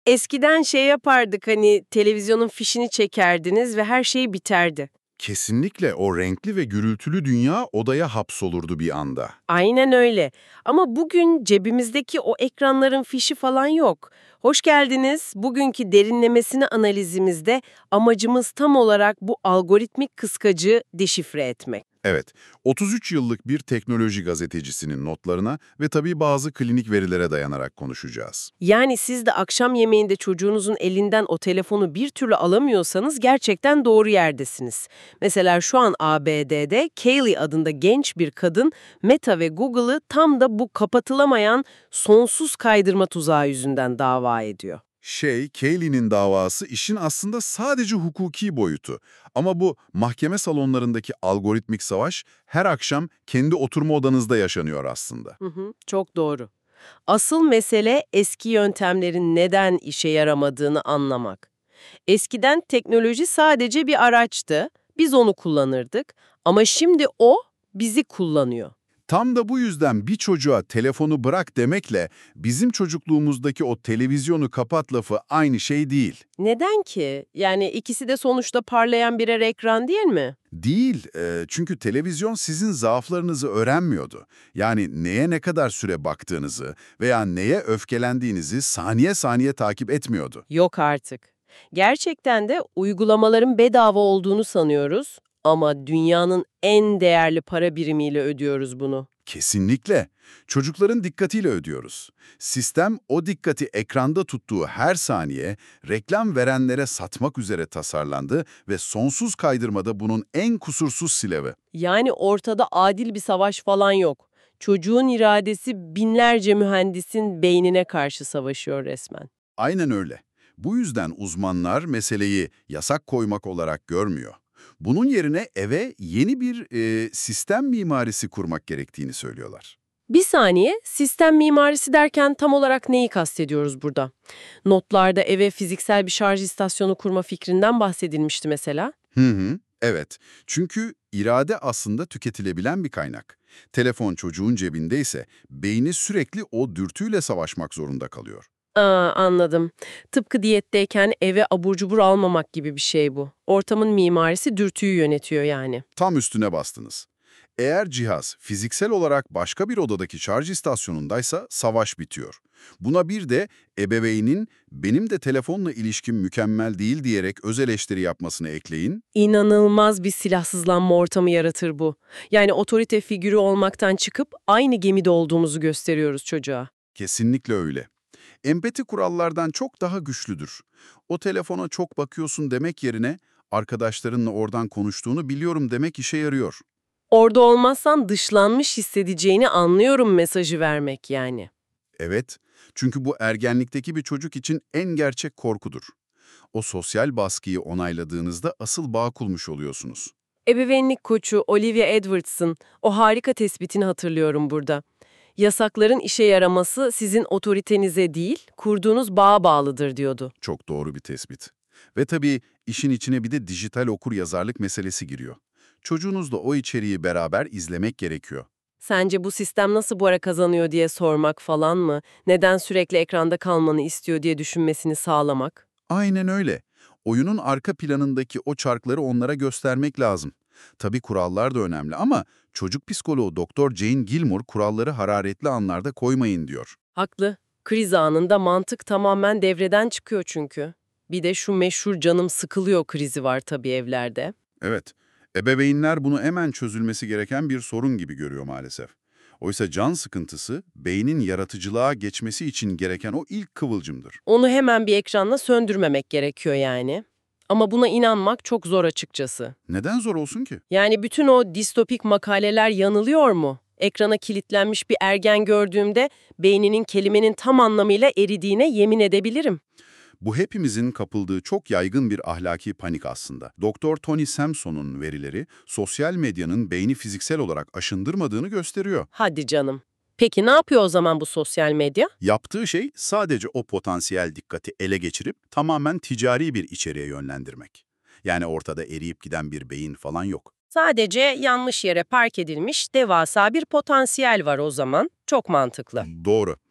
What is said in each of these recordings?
Eskiden şey yapardık hani televizyonun fişini çekerdiniz ve her şey biterdi. Kesinlikle o renkli ve gürültülü dünya odaya hapsolurdu bir anda. Aynen öyle. Ama bugün cebimizdeki o ekranların fişi falan yok. Hoş geldiniz. Bugünkü derinlemesine analizimizde amacımız tam olarak bu algoritmik kıskacı deşifre etmek. Evet, 33 yıllık bir teknoloji gazetecisinin notlarına ve tabii bazı klinik verilere dayanarak konuşacağız. Yani siz de akşam yemeğinde çocuğunuzun elinden o telefonu bir türlü alamıyorsanız gerçekten doğru yerdesiniz. Mesela şu an ABD'de Kaylee adında genç bir kadın Meta ve Google'ı tam da bu kapatılamayan sonsuz kaydırma tuzağı yüzünden dava ediyor. Kaylee'nin davası işin aslında sadece hukuki boyutu. Ama bu mahkeme salonlarındaki algoritmik savaş her akşam kendi oturma odanızda yaşanıyor aslında. Çok doğru. Asıl mesele eski yöntemlerin neden işe yaramadığını anlamak. Eskiden teknoloji sadece bir araçtı, biz onu kullanırdık ama şimdi o bizi kullanıyor. Tam da bu yüzden bir çocuğa telefonu bırak demekle bizim çocukluğumuzdaki o televizyonu kapat lafı aynı şey değil. Neden ki? Yani ikisi de sonuçta parlayan birer ekran değil mi? Değil, çünkü televizyon sizin zaaflarınızı öğrenmiyordu. Yani neye ne kadar süre baktığınızı veya neye öfkelendiğinizi saniye saniye takip etmiyordu. Yok artık. Gerçekten de uygulamaların bedava olduğunu sanıyoruz ama dünyanın en değerli para birimiyle ödüyoruz bunu. Kesinlikle. Çocukların dikkatiyle ödüyoruz. Sistem o dikkati ekranda tuttuğu her saniye reklam verenlere satmak üzere tasarlandı ve sonsuz kaydırmada bunun en kusursuz silahı. Yani ortada adil bir savaş falan yok. Çocuğun iradesi binlerce mühendisin beynine karşı savaşıyor resmen. Aynen öyle. Bu yüzden uzmanlar meseleyi yasak koymak olarak görmüyor. Bunun yerine eve yeni bir sistem mimarisi kurmak gerektiğini söylüyorlar. Bir saniye, sistem mimarisi derken tam olarak neyi kastediyoruz burada? Notlarda eve fiziksel bir şarj istasyonu kurma fikrinden bahsedilmişti mesela. Evet. Çünkü irade aslında tüketilebilen bir kaynak. Telefon çocuğun cebindeyse beyni sürekli o dürtüyle savaşmak zorunda kalıyor. Anladım. Tıpkı diyetteyken eve abur cubur almamak gibi bir şey bu. Ortamın mimarisi dürtüyü yönetiyor yani. Tam üstüne bastınız. Eğer cihaz fiziksel olarak başka bir odadaki şarj istasyonundaysa savaş bitiyor. Buna bir de ebeveynin benim de telefonla ilişkim mükemmel değil diyerek öz eleştiri yapmasını ekleyin. İnanılmaz bir silahsızlanma ortamı yaratır bu. Yani otorite figürü olmaktan çıkıp aynı gemide olduğumuzu gösteriyoruz çocuğa. Kesinlikle öyle. Empati kurallardan çok daha güçlüdür. O telefona çok bakıyorsun demek yerine arkadaşlarınla oradan konuştuğunu biliyorum demek işe yarıyor. Orada olmazsan dışlanmış hissedeceğini anlıyorum mesajı vermek yani. Evet, çünkü bu ergenlikteki bir çocuk için en gerçek korkudur. O sosyal baskıyı onayladığınızda asıl bağ kurmuş oluyorsunuz. Ebeveynlik koçu Olivia Edwards'ın o harika tespitini hatırlıyorum burada. Yasakların işe yaraması sizin otoritenize değil, kurduğunuz bağa bağlıdır diyordu. Çok doğru bir tespit. Ve tabii işin içine bir de dijital okuryazarlık meselesi giriyor. Çocuğunuzla o içeriği beraber izlemek gerekiyor. Sence bu sistem nasıl bu ara kazanıyor diye sormak falan mı? Neden sürekli ekranda kalmanı istiyor diye düşünmesini sağlamak? Aynen öyle. Oyunun arka planındaki o çarkları onlara göstermek lazım. Tabii kurallar da önemli ama çocuk psikoloğu Doktor Jane Gilmour kuralları hararetli anlarda koymayın diyor. Haklı. Kriz anında mantık tamamen devreden çıkıyor çünkü. Bir de şu meşhur canım sıkılıyor krizi var tabii evlerde. Evet, ebeveynler bunu hemen çözülmesi gereken bir sorun gibi görüyor maalesef. Oysa can sıkıntısı beynin yaratıcılığa geçmesi için gereken o ilk kıvılcımdır. Onu hemen bir ekranla söndürmemek gerekiyor yani. Ama buna inanmak çok zor açıkçası. Neden zor olsun ki? Yani bütün o distopik makaleler yanılıyor mu? Ekrana kilitlenmiş bir ergen gördüğümde beyninin kelimenin tam anlamıyla eridiğine yemin edebilirim. Bu hepimizin kapıldığı çok yaygın bir ahlaki panik aslında. Doktor Tony Sampson'un verileri sosyal medyanın beyni fiziksel olarak aşındırmadığını gösteriyor. Hadi canım. Peki ne yapıyor o zaman bu sosyal medya? Yaptığı şey sadece o potansiyel dikkati ele geçirip tamamen ticari bir içeriğe yönlendirmek. Yani ortada eriyip giden bir beyin falan yok. Sadece yanlış yere park edilmiş devasa bir potansiyel var o zaman. Çok mantıklı. Doğru.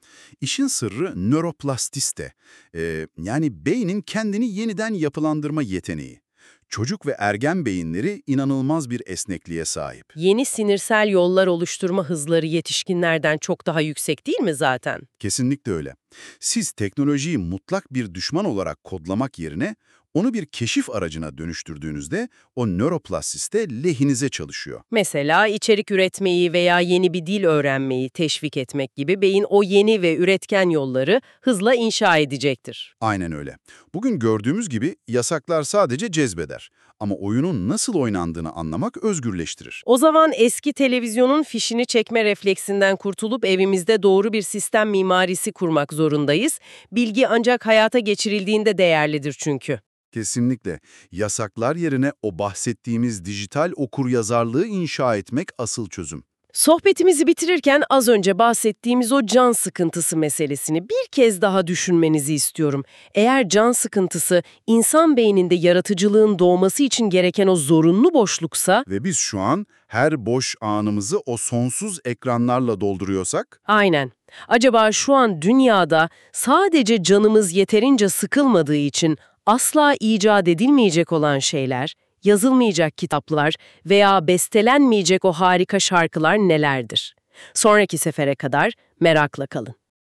İşin sırrı nöroplastisite. Yani beynin kendini yeniden yapılandırma yeteneği. Çocuk ve ergen beyinleri inanılmaz bir esnekliğe sahip. Yeni sinirsel yollar oluşturma hızları yetişkinlerden çok daha yüksek değil mi zaten? Kesinlikle öyle. Siz teknolojiyi mutlak bir düşman olarak kodlamak yerine onu bir keşif aracına dönüştürdüğünüzde o nöroplastisite lehinize çalışıyor. Mesela içerik üretmeyi veya yeni bir dil öğrenmeyi teşvik etmek gibi beyin o yeni ve üretken yolları hızla inşa edecektir. Aynen öyle. Bugün gördüğümüz gibi yasaklar sadece cezbeder. Ama oyunun nasıl oynandığını anlamak özgürleştirir. O zaman eski televizyonun fişini çekme refleksinden kurtulup evimizde doğru bir sistem mimarisi kurmak zorundayız. Bilgi ancak hayata geçirildiğinde değerlidir çünkü. Kesinlikle. Yasaklar yerine o bahsettiğimiz dijital okuryazarlığı inşa etmek asıl çözüm. Sohbetimizi bitirirken az önce bahsettiğimiz o can sıkıntısı meselesini bir kez daha düşünmenizi istiyorum. Eğer can sıkıntısı insan beyninde yaratıcılığın doğması için gereken o zorunlu boşluksa, Ve biz şu an her boş anımızı o sonsuz ekranlarla dolduruyorsak, aynen. Acaba şu an dünyada sadece canımız yeterince sıkılmadığı için asla icat edilmeyecek olan şeyler, yazılmayacak kitaplar veya bestelenmeyecek o harika şarkılar nelerdir? Sonraki sefere kadar merakla kalın.